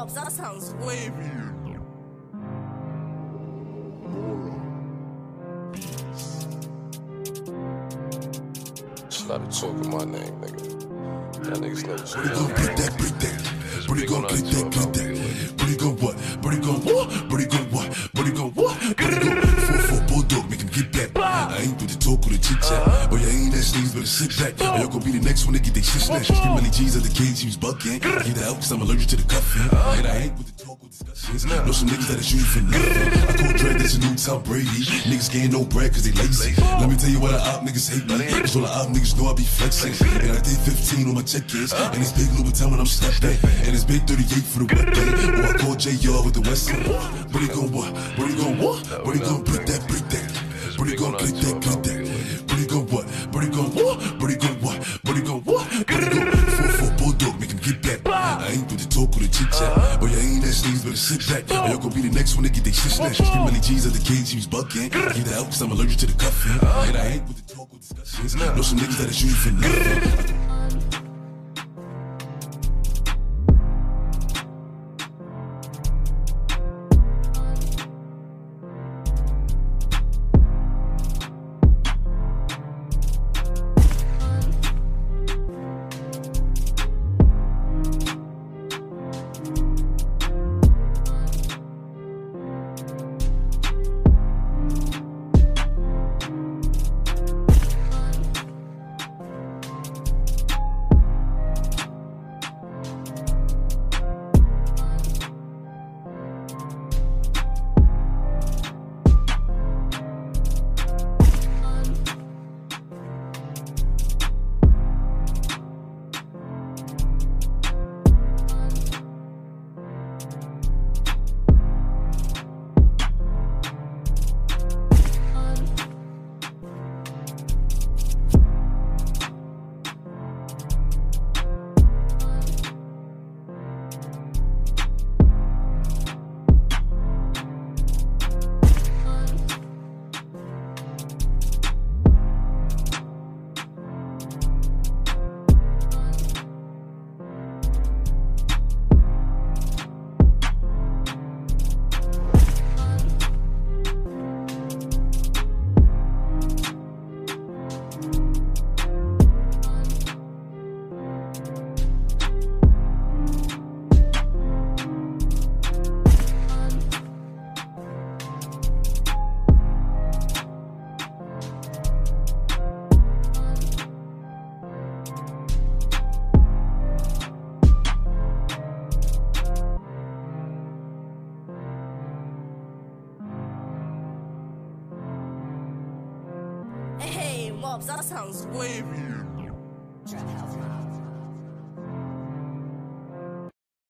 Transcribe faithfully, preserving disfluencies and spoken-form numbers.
Mobs, that sounds wavy. Started talking my name, nigga. That niggas never Brody gon' get that, break that. Brody gon' get that, get that. Brody gon' what? Brody gon' what? Brody gon' what? Brody gon' what? Brody gon' four four bulldog, make him get back. I ain't with the talk or the chit chat. Oh, yeah, ain't that sneeze, better sit back. Oh, y'all gon' be the next one to get they shit snatched. Give Melly G's at the cage, he was bucking. Get out, cause I'm allergic to the cuffing. And I ain't with the talk or discussions. Know some niggas that'll shoot you for nothing. I call Dre, that's a new Tom Brady. Niggas getting no bread cause they lazy. Let me tell you why the op niggas hate me. Cause all the op niggas know I be flexing. And I did fifteen on my check-ins. And it's big Louboutin when I'm stepping. And it's big thirty-eight for the wet day. Or I call J R with the West End. Brody gon' what? Brody gon' what? Brody gon' break that, break that. Brody gon' click that, click that. Brody gon' what? Brody gon' what? Brody gon' what? Brody gon' what? Brody gon' four four bulldog, make him get back. I ain't with the talk or the chit chat. Oh, yeah, ain't that sneeze, better sit back. Oh, y'all gon' be the next one to get they shit snatched. Give Melly G's at the cage, he was bucking. Get out, cause I'm allergic to the cuffing. And I ain't with the talk or discussions. Know some niggas that'll shoot you for nothing. Hey, Mobs, that sounds wavy. Trap house.